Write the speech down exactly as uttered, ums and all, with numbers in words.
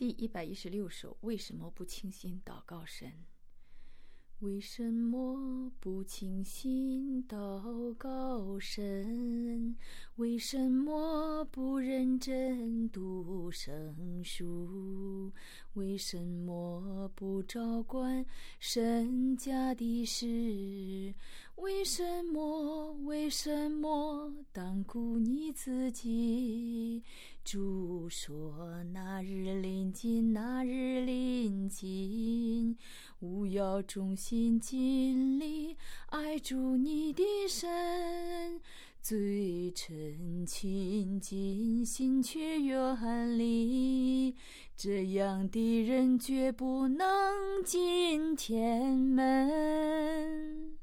第一百一十六首，为什么不倾心祷告神？为什么不倾心祷告神？为什么不认真读圣书？为什么不照管神家的事？为什么为什么当顾你自己？主说那日临近，那日临近，务要忠心尽力爱主你的神，嘴唇亲近，心却远离，这样的人绝不能进天门。